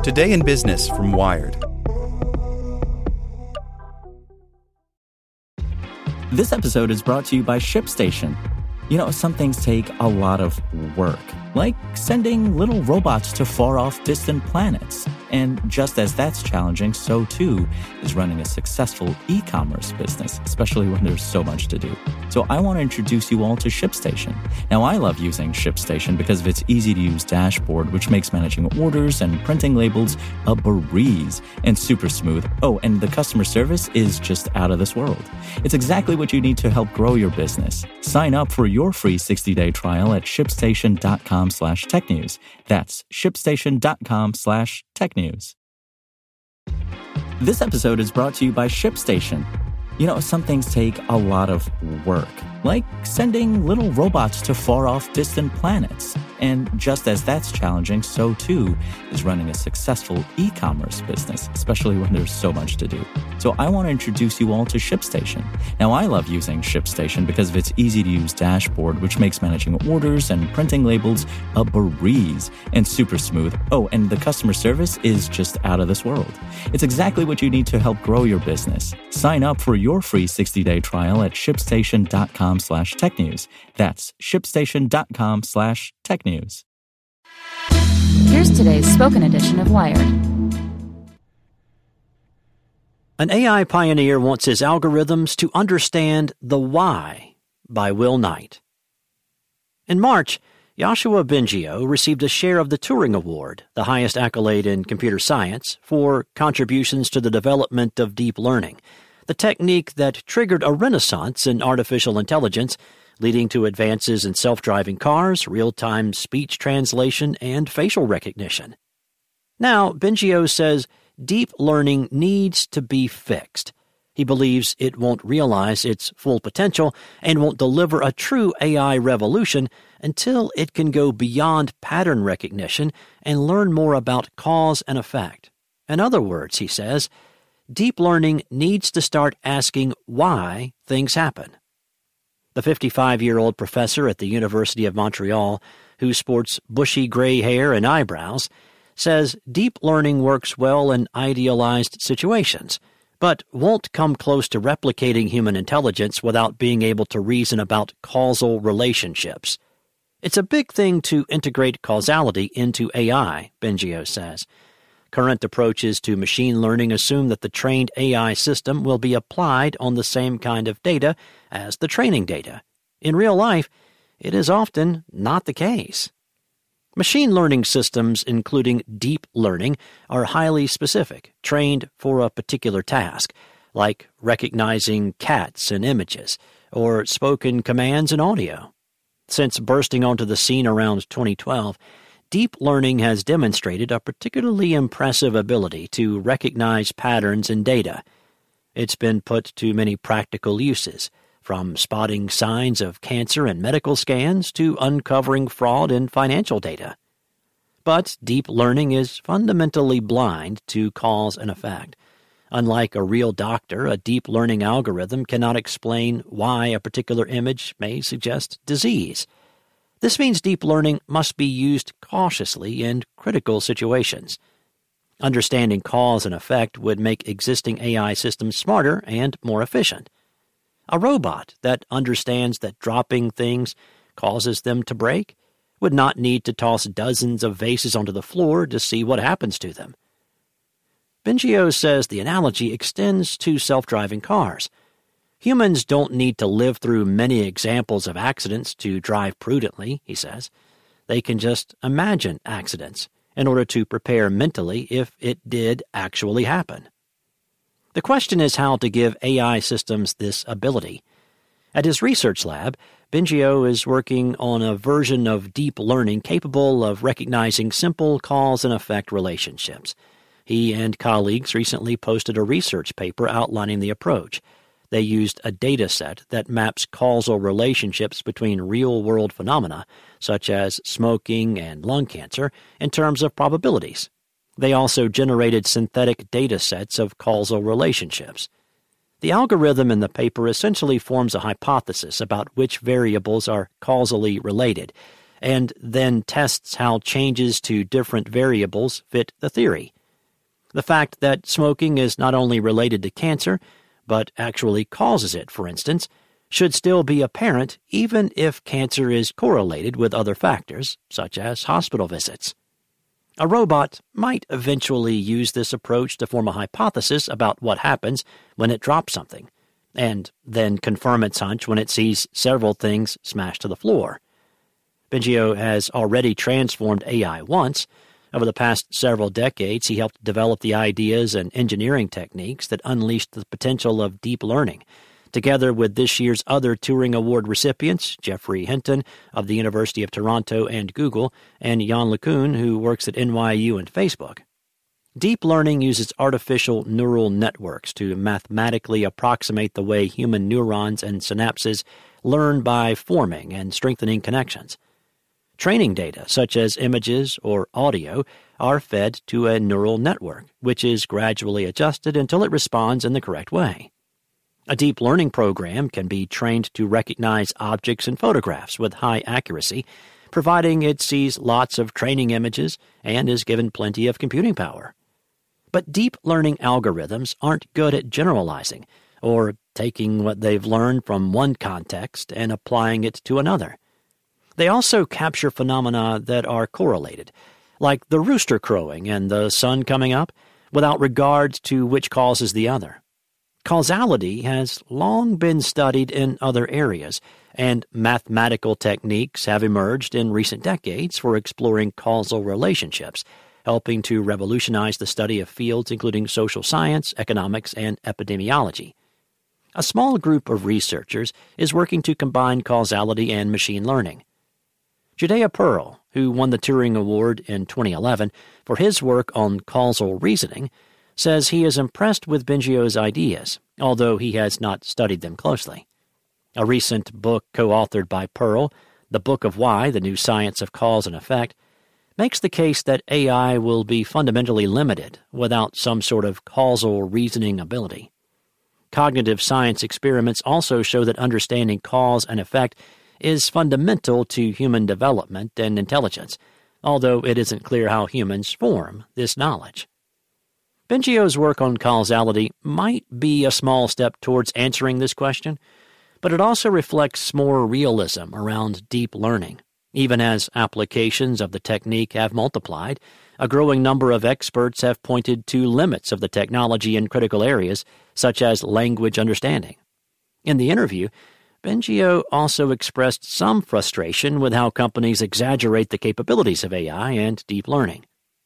Today in Business from Wired. This episode is brought to you by ShipStation. You know, some things take a lot of work, like sending little robots to far-off distant planets. And just as that's challenging, so too is running a successful e-commerce business, especially when there's so much to do. So I want to introduce you all to ShipStation. Now, I love using ShipStation because of its easy-to-use dashboard, which makes managing orders and printing labels a breeze and super smooth. Oh, and the customer service is just out of this world. It's exactly what you need to help grow your business. Sign up for your free 60-day trial at shipstation.com/technews. That's shipstation.com/technews. This episode is brought to you by ShipStation. You know, some things take a lot of work, like sending little robots to far-off distant planets. And just as that's challenging, so too is running a successful e-commerce business, especially when there's so much to do. So I want to introduce you all to ShipStation. Now, I love using ShipStation because of its easy-to-use dashboard, which makes managing orders and printing labels a breeze and super smooth. Oh, and the customer service is just out of this world. It's exactly what you need to help grow your business. Sign up for your free 60-day trial at shipstation.com/technews. That's shipstation.com/technews. Here's today's spoken edition of Wired. An AI pioneer wants his algorithms to understand the why, by Will Knight. In March, Yoshua Bengio received a share of the Turing Award, the highest accolade in computer science, for contributions to the development of deep learning, the technique that triggered a renaissance in artificial intelligence, leading to advances in self-driving cars, real-time speech translation, and facial recognition. Now, Bengio says deep learning needs to be fixed. He believes it won't realize its full potential and won't deliver a true AI revolution until it can go beyond pattern recognition and learn more about cause and effect. In other words, he says, deep learning needs to start asking why things happen. The 55-year-old professor at the University of Montreal, who sports bushy gray hair and eyebrows, says deep learning works well in idealized situations, but won't come close to replicating human intelligence without being able to reason about causal relationships. It's a big thing to integrate causality into AI, Bengio says. Current approaches to machine learning assume that the trained AI system will be applied on the same kind of data as the training data. In real life, it is often not the case. Machine learning systems, including deep learning, are highly specific, trained for a particular task, like recognizing cats in images or spoken commands in audio. Since bursting onto the scene around 2012, deep learning has demonstrated a particularly impressive ability to recognize patterns in data. It's been put to many practical uses, from spotting signs of cancer in medical scans to uncovering fraud in financial data. But deep learning is fundamentally blind to cause and effect. Unlike a real doctor, a deep learning algorithm cannot explain why a particular image may suggest disease. This means deep learning must be used cautiously in critical situations. Understanding cause and effect would make existing AI systems smarter and more efficient. A robot that understands that dropping things causes them to break would not need to toss dozens of vases onto the floor to see what happens to them. Bengio says the analogy extends to self-driving cars. Humans don't need to live through many examples of accidents to drive prudently, he says. They can just imagine accidents in order to prepare mentally if it did actually happen. The question is how to give AI systems this ability. At his research lab, Bengio is working on a version of deep learning capable of recognizing simple cause and effect relationships. He and colleagues recently posted a research paper outlining the approach. They used a data set that maps causal relationships between real-world phenomena, such as smoking and lung cancer, in terms of probabilities. They also generated synthetic data sets of causal relationships. The algorithm in the paper essentially forms a hypothesis about which variables are causally related, and then tests how changes to different variables fit the theory. The fact that smoking is not only related to cancer, but actually causes it, for instance, should still be apparent even if cancer is correlated with other factors, such as hospital visits. A robot might eventually use this approach to form a hypothesis about what happens when it drops something, and then confirm its hunch when it sees several things smashed to the floor. Bengio has already transformed AI once. Over the past several decades, he helped develop the ideas and engineering techniques that unleashed the potential of deep learning. Together with this year's other Turing Award recipients, Geoffrey Hinton of the University of Toronto and Google, and Yann LeCun, who works at NYU and Facebook. Deep learning uses artificial neural networks to mathematically approximate the way human neurons and synapses learn by forming and strengthening connections. Training data, such as images or audio, are fed to a neural network, which is gradually adjusted until it responds in the correct way. A deep learning program can be trained to recognize objects and photographs with high accuracy, providing it sees lots of training images and is given plenty of computing power. But deep learning algorithms aren't good at generalizing, or taking what they've learned from one context and applying it to another. They also capture phenomena that are correlated, like the rooster crowing and the sun coming up, without regard to which causes the other. Causality has long been studied in other areas, and mathematical techniques have emerged in recent decades for exploring causal relationships, helping to revolutionize the study of fields including social science, economics, and epidemiology. A small group of researchers is working to combine causality and machine learning. Judea Pearl, who won the Turing Award in 2011 for his work on causal reasoning, says he is impressed with Bengio's ideas, although he has not studied them closely. A recent book co-authored by Pearl, The Book of Why, The New Science of Cause and Effect, makes the case that AI will be fundamentally limited without some sort of causal reasoning ability. Cognitive science experiments also show that understanding cause and effect is fundamental to human development and intelligence, although it isn't clear how humans form this knowledge. Bengio's work on causality might be a small step towards answering this question, but it also reflects more realism around deep learning. Even as applications of the technique have multiplied, a growing number of experts have pointed to limits of the technology in critical areas, such as language understanding. In the interview, Bengio also expressed some frustration with how companies exaggerate the capabilities of AI and deep learning.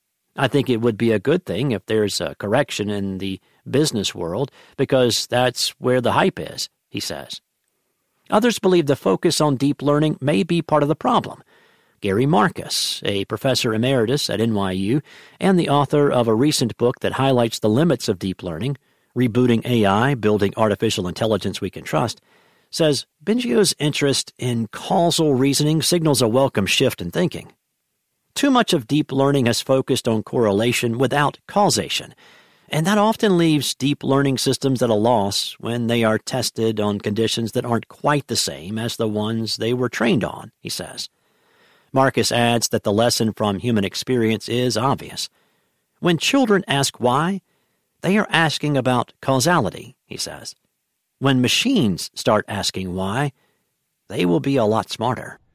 I think it would be a good thing if there's a correction in the business world, because that's where the hype is, he says. Others believe the focus on deep learning may be part of the problem. Gary Marcus, a professor emeritus at NYU and the author of a recent book that highlights the limits of deep learning, Rebooting AI, Building Artificial Intelligence We Can Trust, says Bengio's interest in causal reasoning signals a welcome shift in thinking. Too much of deep learning has focused on correlation without causation, and that often leaves deep learning systems at a loss when they are tested on conditions that aren't quite the same as the ones they were trained on, he says. Marcus adds that the lesson from human experience is obvious. When children ask why, they are asking about causality, he says. When machines start asking why, they will be a lot smarter.